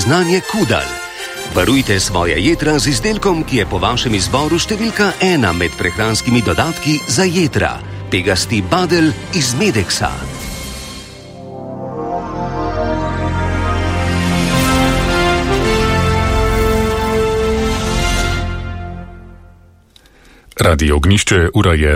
priznanje Kudal. Varujte svoje jetra z izdelkom, ki je po vašem izboru številka 1 med prehranskimi dodatki za jetra. Pegasti badel iz Medeksa. Radio Ognjišče, ura je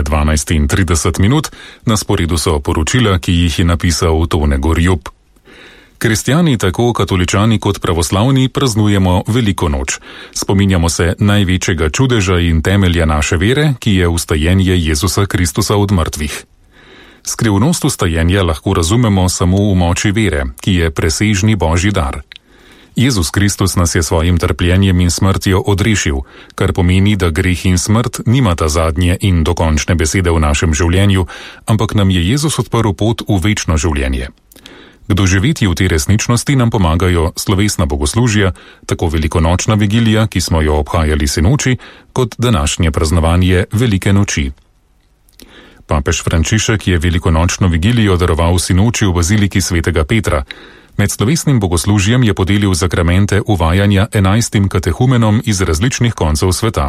12:30, na sporedu so poročila, ki jih je napisal Tone Gorjup. Kristjani, tako katoličani kot pravoslavni, praznujemo Veliko noč. Spominjamo se največjega čudeža in temelja naše vere, ki je vstajenje Jezusa Kristusa od mrtvih. Skrivnost vstajenja lahko razumemo samo v moči vere, ki je presežni Božji dar. Jezus Kristus nas je svojim trpljenjem in smrtjo odrešil, kar pomeni, da greh in smrt nimata zadnje in dokončne besede v našem življenju, ampak nam je Jezus odprl pot v večno življenje. K doživetju te resničnosti nam pomagajo slovesna bogoslužja, tako velikonočna vigilija, ki smo jo obhajali sinoči, kot današnje praznovanje Velike noči. Papež Frančišek je velikonočno vigilijo daroval sinoči v baziliki svetega Petra. Med slovesnim bogoslužjem je podelil zakramente uvajanja 11 katehumenom iz različnih koncev sveta.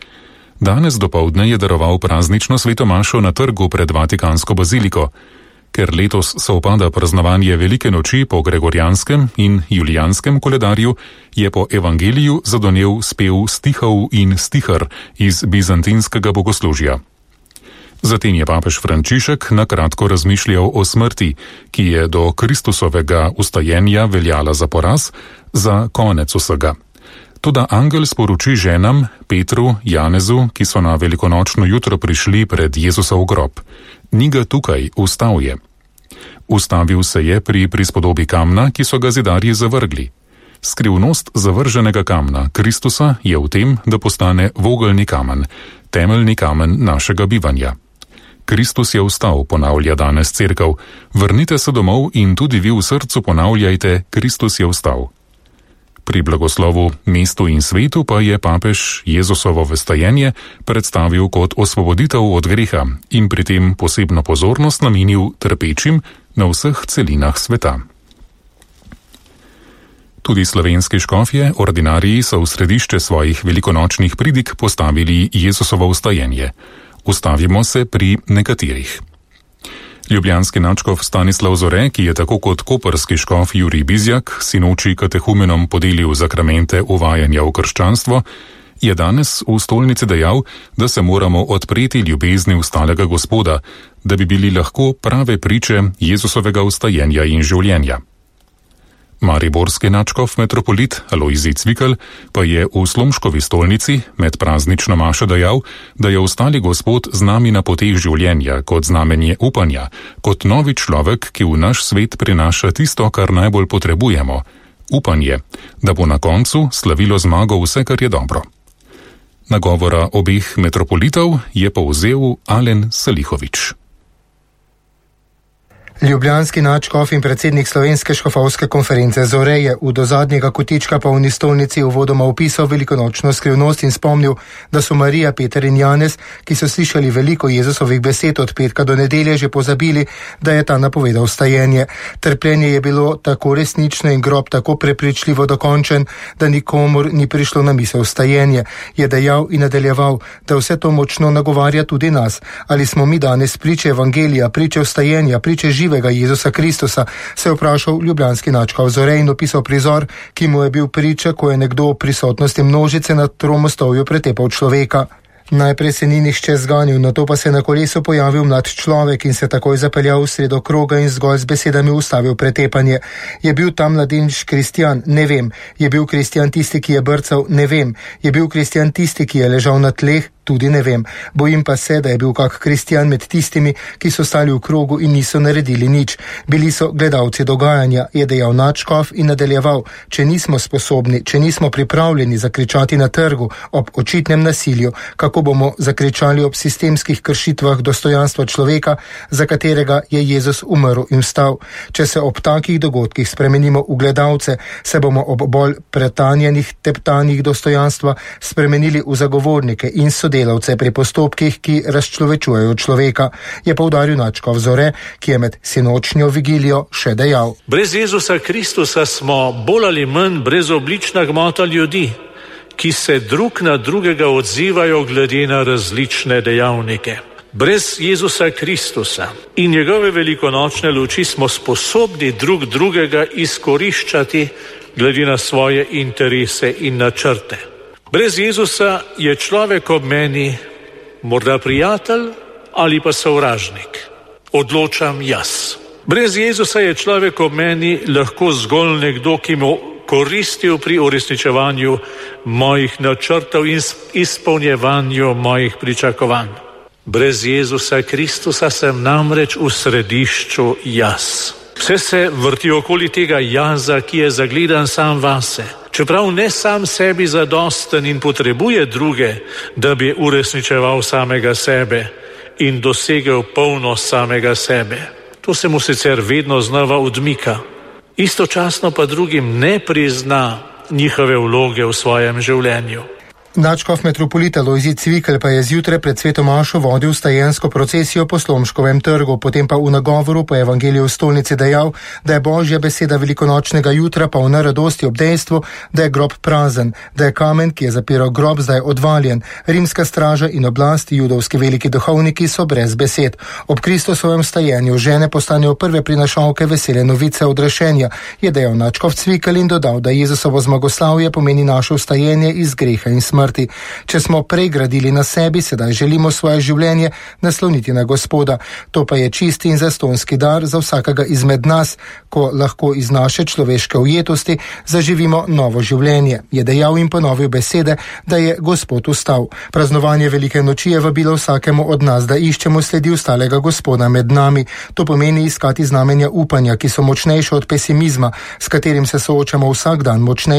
Danes dopoldne je daroval praznično svetomašo na trgu pred Vatikansko baziliko. Ker letos sovpada praznovanje Velike noči po gregorijanskem in julijanskem koledarju, je po evangeliju zadonel spev stihov in stihar iz bizantinskega bogoslužja. Zatem je papež Frančišek na kratko razmišljal o smrti, ki je do Kristusovega vstajenja veljala za poraz, za konec vsega. Toda angel sporoči ženam, Petru, Janezu, ki so na velikonočno jutro prišli pred Jezusov grob: ni ga tukaj, vstal je. Ustavil se je pri prispodobi kamna, ki so ga zidarji zavrgli. Skrivnost zavrženega kamna Kristusa je v tem, da postane vogelni kamen, temeljni kamen našega bivanja. Kristus je vstal, ponavlja danes cerkev. Vrnite se domov in tudi vi v srcu ponavljajte: Kristus je vstal. Pri blagoslovu mestu in svetu pa je papež Jezusovo vstajenje predstavil kot osvoboditev od greha in pri tem posebno pozornost namenil trpečim na vseh celinah sveta. Tudi slovenski škofje, ordinariji, so v središče svojih velikonočnih pridig postavili Jezusovo vstajenje. Ustavimo se pri nekaterih. Ljubljanski nadškof Stanislav Zore, ki je tako kot koprski škof Jurij Bizjak sinoči katehumenom podelil zakramente uvajanja v krščanstvo, je danes v stolnici dejal, da se moramo odpreti ljubezni vstalega Gospoda, da bi bili lahko prave priče Jezusovega vstajenja in življenja. Mariborski nadškof metropolit Alojzij Cvikl pa je v Slomškovi stolnici med praznično mašo dejal, da je vstali Gospod z nami na poteh življenja kot znamenje upanja, kot novi človek, ki v naš svet prinaša tisto, kar najbolj potrebujemo, upanje, da bo na koncu slavilo zmago vse, kar je dobro. Nagovora obeh metropolitov je povzel Alen Salihovič. Ljubljanski nadškof in predsednik Slovenske škofovske konference Zore je v do zadnjega kotička polni stolnici uvodoma opisal velikonočno skrivnost in spomnil, da so Marija, Peter in Janez, ki so slišali veliko Jezusovih besed od petka do nedelje, že pozabili, da je ta napovedal vstajenje. Trpljenje je bilo tako resnično in grob tako prepričljivo dokončen, da nikomur ni prišlo na misel vstajenje. Je dejal in nadaljeval, da vse to močno nagovarja tudi nas. Ali smo mi danes priče evangelija, priče vstajenja, priče živega Jezusa Kristusa, se je vprašal ljubljanski nadškof Zore in opisal prizor, ki mu je bil priča, ko je nekdo v prisotnosti množice na tromostovju pretepal človeka. Najprej se ni nihče zganil, nato pa se na kolesu pojavil mlad človek in se takoj zapeljal v sredo kroga in zgolj z besedami ustavil pretepanje. Je bil tam mladenič kristjan? Ne vem. Je bil kristjan tisti, ki je brcal? Ne vem. Je bil kristjan tisti, ki je ležal na tleh? Tudi ne vem. Bojim pa se, da je bil kak kristjan med tistimi, ki so stali v krogu in niso naredili nič. Bili so gledalci dogajanja, je dejal nadškof in nadaljeval. Če nismo sposobni, če nismo pripravljeni zakričati na trgu ob očitnem nasilju, kako bomo zakričali ob sistemskih kršitvah dostojanstva človeka, za katerega je Jezus umrl in vstal. Če se ob takih dogodkih spremenimo v gledalce, se bomo ob bolj pretanjenih teptanjih dostojanstva spremenili v zagovornike in sodnike sodelavce pri postopkih, ki razčlovečujejo človeka, je poudaril nadškof Zore, ki je med sinočnjo vigilijo še dejal. Brez Jezusa Kristusa smo bolj ali manj brezoblična gmota ljudi, ki se drug na drugega odzivajo glede na različne dejavnike. Brez Jezusa Kristusa in njegove velikonočne luči smo sposobni drug drugega izkoriščati glede na svoje interese in načrte. Brez Jezusa je človek ob meni morda prijatelj ali pa sovražnik. Odločam jaz. Brez Jezusa je človek ob meni lahko zgolj nekdo, ki mu koristil pri uresničevanju mojih načrtov in izpolnjevanju mojih pričakovanj. Brez Jezusa Kristusa sem namreč v središču jaz. Vse se vrti okoli tega jaza, ki je zagledan sam vase. Čeprav ne sam sebi zadosten in potrebuje druge, da bi uresničeval samega sebe in dosegel polnost samega sebe. To se mu sicer vedno znova odmika. Istočasno pa drugim ne prizna njihove vloge v svojem življenju. Nadškof metropolita Lojzij Cvikl pa je zjutraj pred sveto mašo vodil stajensko procesijo po Slomškovem trgu, potem pa v nagovoru po evangeliju v stolnici dejal, da je Božja beseda velikonočnega jutra polna radosti ob dejstvu, da je grob prazen, da je kamen, ki je zapiral grob, zdaj odvaljen. Rimska straža in oblast, judovski veliki duhovniki so brez besed. Ob Kristusovem stajenju žene postanejo prve prinašalke vesele novice odrešenja, je dejal nadškof Cvikl in dodal, da Jezusovo zmagoslavje pomeni naše vstajenje iz greha in smrti. Če smo prej gradili na sebi, sedaj želimo svoje življenje nasloniti na Gospoda. To pa je čisti in zastonski dar za vsakega izmed nas, ko lahko iz naše človeške ujetosti zaživimo novo življenje. Je dejal in ponovil besede, da je Gospod vstal. Praznovanje velike noči je vabilo vsakemu od nas, da iščemo sledi vstalega Gospoda med nami. To pomeni iskati znamenja upanja, ki so močnejše od pesimizma, s katerim se soočamo vsak dan, močnejše